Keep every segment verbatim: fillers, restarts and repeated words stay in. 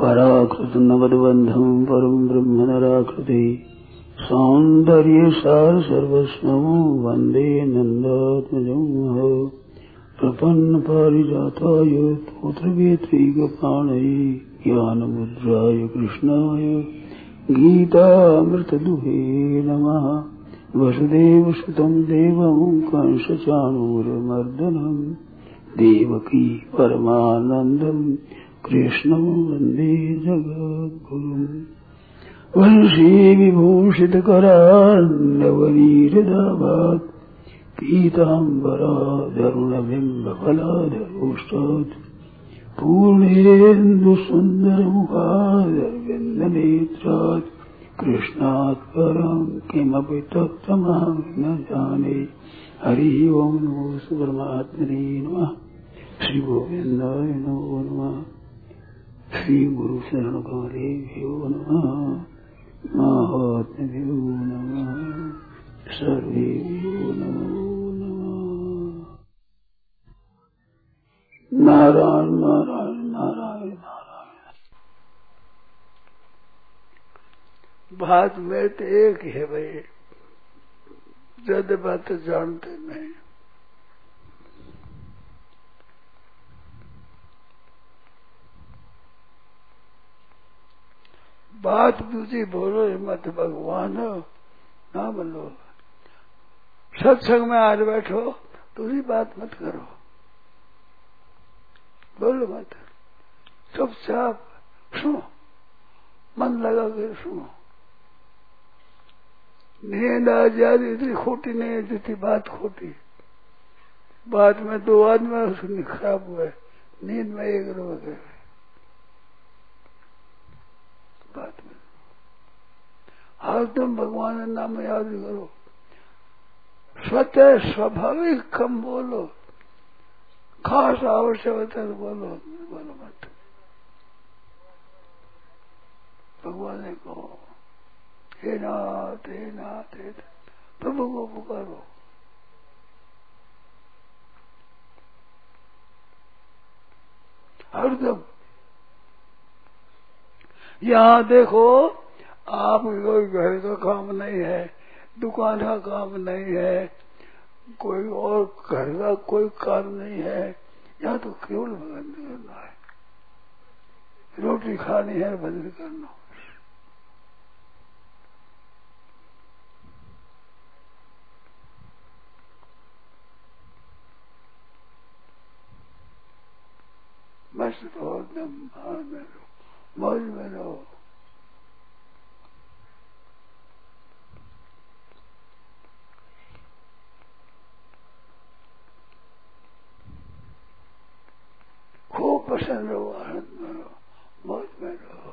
पराकृत नवद्बंधम परम ब्रह्म नराकृति सौंदर्य सार सर्वस्वं वंदे नंदात्मजं प्रपन्न पारिजाताय तोत्रवेत्रैकपाणये ज्ञानमुद्राय कृष्णाय गीतामृतदुहे नमः। वसुदेवसुतं देवं कंसचाणूरमर्दनं देवकी परमानन्दं कृष्णं वन्दे जगद्गुरुम्। वंशी विभूषितकरान्नवनीरदाभात् पीताम्बराधरुणबिम्बफलाधरोष्टात् पूर्णेन्दुसुन्दरमुखादरविन्दनेत्रात् कृष्णात् परं किमपि तत्त्वमहं न जाने। हरि ओं नमो परमात्मने नमः। श्री गोविन्दाय नमो नमः। श्री गुरु शरण कमलेभ्यो नमः। महात्म्यो नमः। सर्वेभ्यो नमो नमः। नारायण नारायण नारायण नारायण। बात में तो एक है भाई, ज्यादा बात जानते नहीं। बात दूसरी बोलो मत भगवान ना बोलो। सत्संग में आज बैठो दूसरी बात मत करो, बोलो मत, चुपचाप सुनो, मन लगा कर सुनो। नींद आ जाती इतनी खोटी नहीं है जितनी बात खोटी। बात में दो आदमी उसकी खराब हुआ, नींद में एक लोग गए। बात में हर तुम भगवान का नाम याद करो, स्वतः स्वाभाविक कम बोलो, खास आवश्यकता तो बोलो बोलो मत। भगवान ने कहो हे नाथ हे नाथ हे प्रभु को पुकारो। हरदम यहाँ देखो, आप कोई घर का काम नहीं है, दुकान का काम नहीं है, कोई और घर का कोई काम नहीं है, यहाँ तो केवल भजन करना है। रोटी खानी है, भजन करना। मस्त रहो, एकदम आनंद में रहो, मौज में रहो। खूब प्रसन्न रहो, आनंद में रहो, मौज में रहो।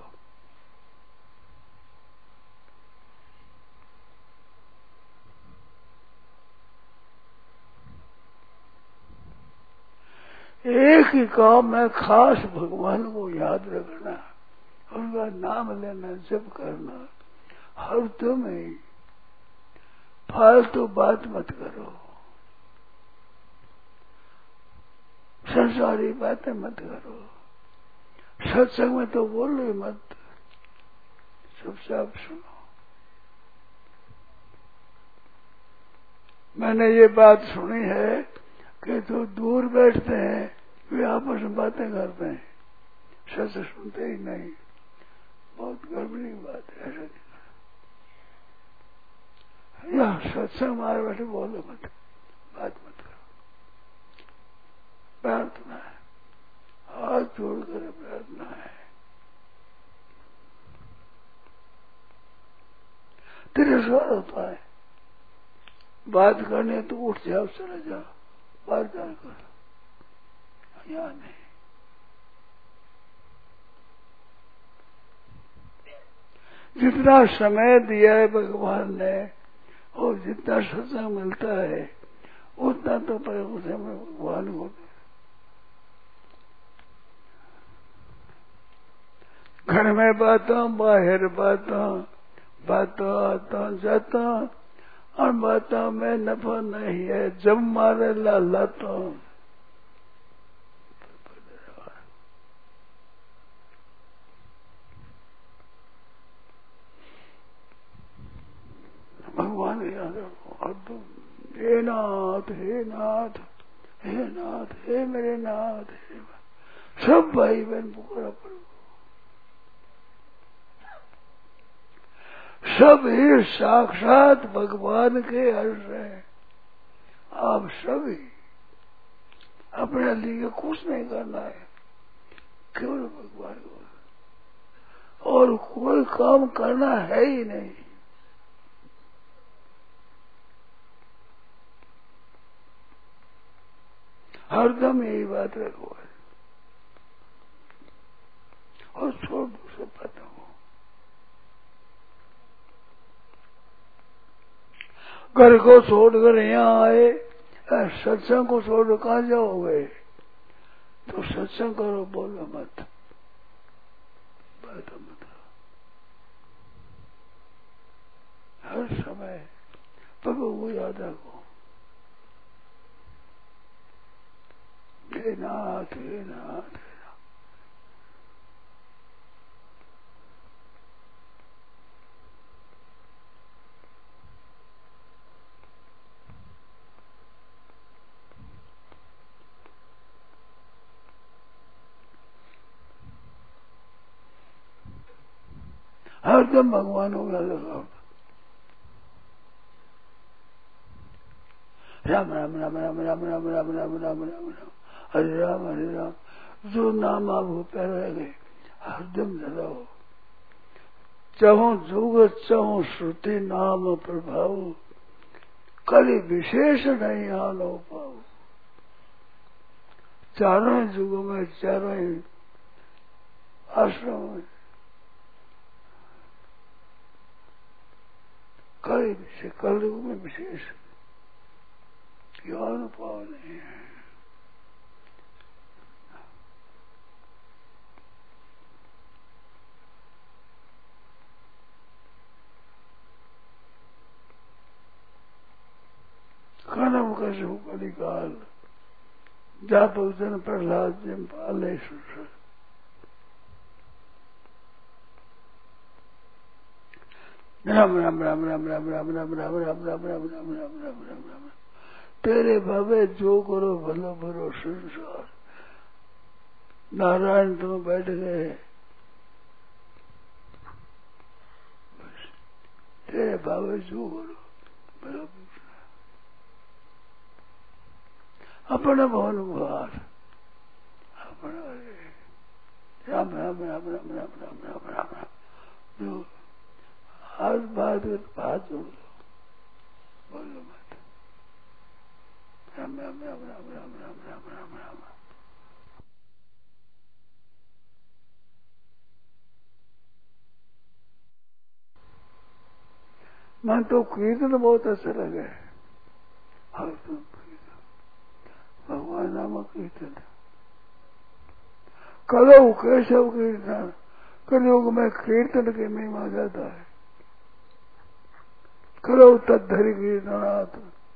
एक ही काम है, खास भगवान को याद रखना, उनका नाम लेना, जप करना। हर तुम ही फालतू बात मत करो, संसारी बातें मत करो। सत्संग में तो बोलो ही मत, चुपचाप सुनो। मैंने ये बात सुनी है कि जो दूर बैठते हैं वे आपस में बातें करते हैं, सत्संग सुनते ही नहीं। बहुत गड़बड़ी बात है, ऐसा नहीं। यहाँ सत्संग मारे बैठे बोलो मत, बात मत करो। प्रार्थना है, हाथ जोड़कर प्रार्थना है। तिरस्कार होता है, बात करने तो उठ जाओ, चले जाओ, बात कर करो, यहाँ नहीं। जितना समय दिया है भगवान ने और जितना सत्संग मिलता है उतना तो समय भगवान को दे। घर में बातों, बाहर बातों, बातों आता जाता, और बातों में नफा नहीं है, जब मारे लाला तो। भगवान याद रखो हरदम। हे नाथ हे नाथ हे नाथ हे मेरे नाथ हे सब भाई बहन पुकारा पड़ो। सब ही साक्षात भगवान के अंश हैं। आप सभी अपने लिए कुछ नहीं करना है, केवल भगवान को, और कोई काम करना है ही नहीं। हरदम यही बात रखो और छोड़ दो सब बातों को। घर को छोड़कर यहाँ आए, सत्संग को छोड़ कहाँ जाओगे? तो सत्संग करो, बोलो मत, बात मत। हर समय प्रभु को याद रखो। हे नाथ हे नाथ हे नाथ। हरदम भगवान को याद रखो। राम राम राम राम राम राम राम राम राम राम राम हरे राम हरे राम। जो नाम आप पैर रह गए हरदम लगाओ। चाहो जुग चाहो श्रुति नाम प्रभाव, कली विशेष नहीं आलो पाओ। चारों युगों में चारों ही आश्रम में कली विशेष, कलयुग में विशेष ज्ञान पाव नहीं है। कनम कसु कलिकाल, जापक जन प्रहलाद जिम पाले सुर। राम राम राम राम राम राम राम राम राम राम राम राम राम राम राम राम। तेरे भावे जो करो भलो भरो संसार। नारायण तुम बैठ गए, तेरे भावे जो करो भलो। अपना भवन भार अपना राम राम राम राम राम राम राम राम राम। जो हाथ बात हाथ जोड़ दो, बोलो मत। राम राम राम राम राम राम राम राम राम। मन तो कीर्तन बहुत अच्छा लगे। हर तुम भगवान नाम कीर्तन कलो केशव कीर्तन। कलयुग में कीर्तन की महिमा ज्यादा है। कलो तद्धरि कीर्तनाथ।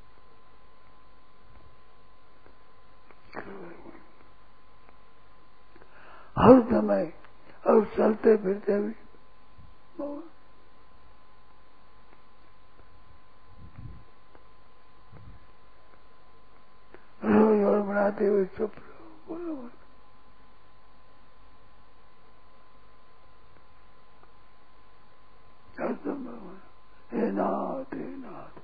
हर समय और चलते फिरते भी रोई और बनाते हुए चुप रहो, बोलो मत। हरदम भगवान हे नाथ हे नाथ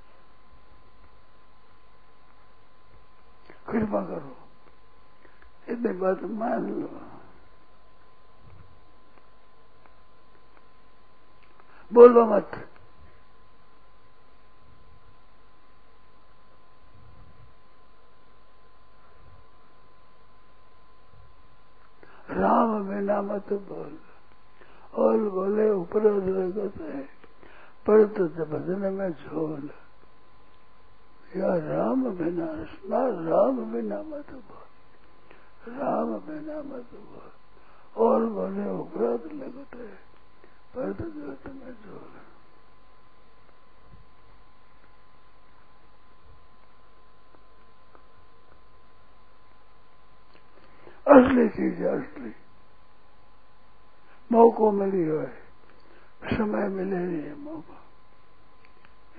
कृपा करो, इतनी बात मान लो। बोलो मत। राम बिना मत बोल, और बोले उपरोध लगत है पर तो भजन में झोल। या राम बिना स्मा राम बिना मत बोल, राम बिना मत बोल, और बोले उपरोध लगत है पर तो जगत में झोल। असली चीज है, असली मौको मिली है, समय मिले नहीं है मौका।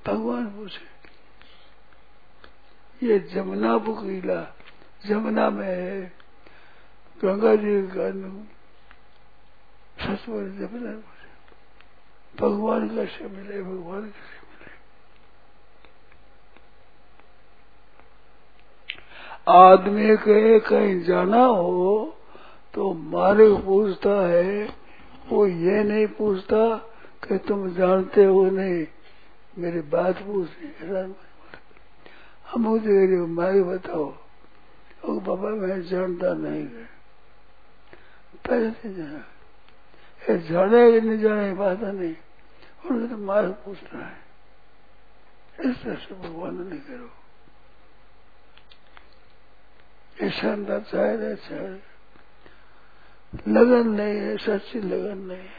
भगवान पूछे, ये जमुना बुकीला जमुना में है, गंगा जी का सचमुच जमुना पूछे, भगवान कैसे मिले, भगवान कैसे मिले। आदमी के कहीं जाना हो तो मालिक पूछता है, वो ये नहीं पूछता कि तुम जानते हो नहीं, मेरी बात पूछनी। हम मुझे मालिक बताओ, ओ बाबा मैं जानता नहीं है, पैसे जाना, ये जाने कि नहीं जाने बात नहीं, उन्हें तो मालिक पूछना है। इस तरह से भगवान ने करो, ऐसा अंदर चाहे नहीं चाहे, लगन नहीं है, सच्ची लगन नहीं है।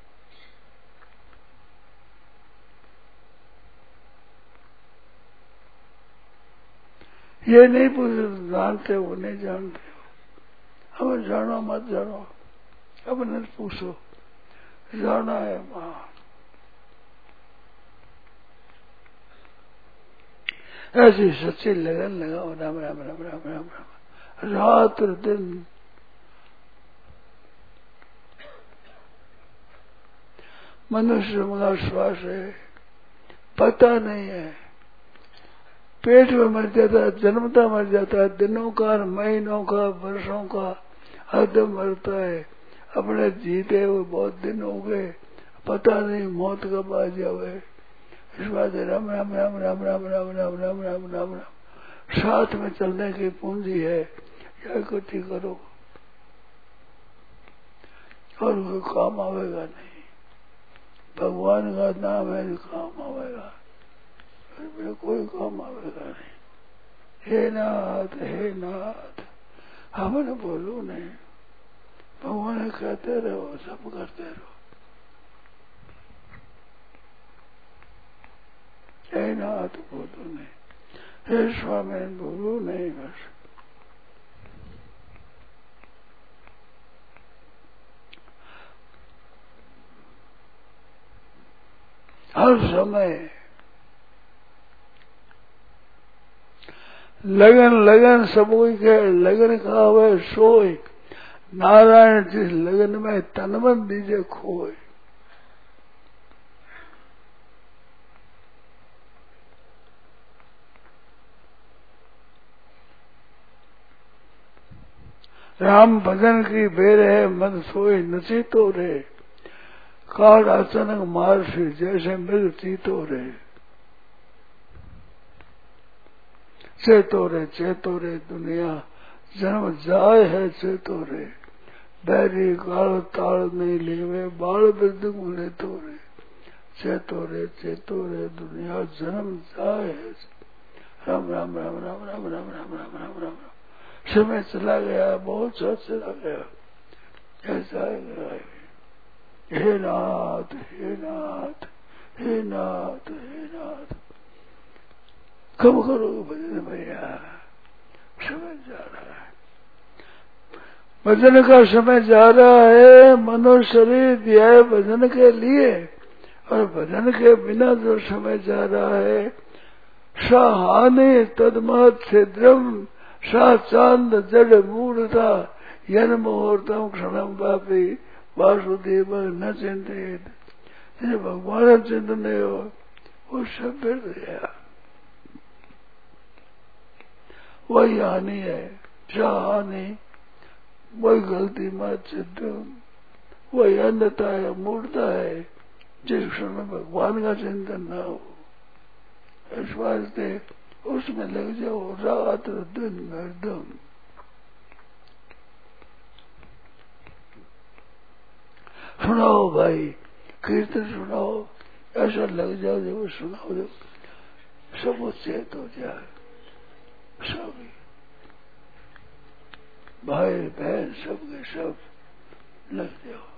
ये नहीं पूछे जानते हो नहीं जानते हो, हमें जानो मत जानो, अब नहीं पूछो, जाना है मां। ऐसी सच्ची लगन लगाओ, राम राम राम राम राम राम, रात और दिन। मनुष्य का श्वास है, पता नहीं है, पेट में मर जाता है, जन्मता मर जाता है, दिनों का, महीनों का, वर्षों का, हरदम मरता है। अपने जीते हुए बहुत दिन हो गए, पता नहीं मौत कब आ जावे। इस बात राम राम राम राम राम राम राम राम राम राम राम साथ में चलने की पूंजी है, या इकट्ठी करो और कोई काम आवेगा नहीं। भगवान का नाम है जो काम आवेगा, फिर कोई काम आवेगा नहीं। हे नाथ हे नाथ, हमने बोलो नहीं, भगवान कहते रहो, सब करते रहो। हे नाथ बोलो नहीं, हे स्वामी बोलो नहीं, बस हर समय लगन लगन सब कोई के लगन का हुए सोए, नारायण जिस लगन में तनमन दीजिए खोए। राम भजन की बेर है, मन सोए नची तो रे, काल अचानक मार से जैसे मृग चीतो रे। चेतो रे चेतो रे दुनिया, जन्म जाए है चेतो रे, बैरी काल ताल नहीं लिखे, बाल वृद्ध मुने तो रे। चेतो रे चेतो रे दुनिया, जन्म जाए है। राम राम राम राम राम राम राम राम राम राम। समय चला गया, बहुत साथ चला गया, ऐसा है। हे नाथ हे नाथ हे नाथ हे नाथ, कब करोगे भजन भैया, समय जा रहा है, भजन का समय जा रहा है। मनुष्य शरीर दिया है भजन के लिए, और भजन के बिना जो समय जा रहा है, सा हानि तदमत छिद्रम, सा चांद जड़ मूढ़ता, यन मुहूर्तम क्षणम पापी वासुदेव न चिंतित। जिसे भगवान चिंतन हो वो सब फिर गया, वही हानि है, सा हानि, वही गलती मत चिंतन, वही अंधता है, मूर्ता है, जिस क्षण में भगवान का चिंतन न हो। इस वास्ते उसमें लग जाओ रात दिन हरदम। सुनाओ भाई, कीर्तन सुनाओ, ऐसा लग जाओ जब सुनाओ जब सब चेत हो जाए, सब भाई बहन सब के सब लग जाओ।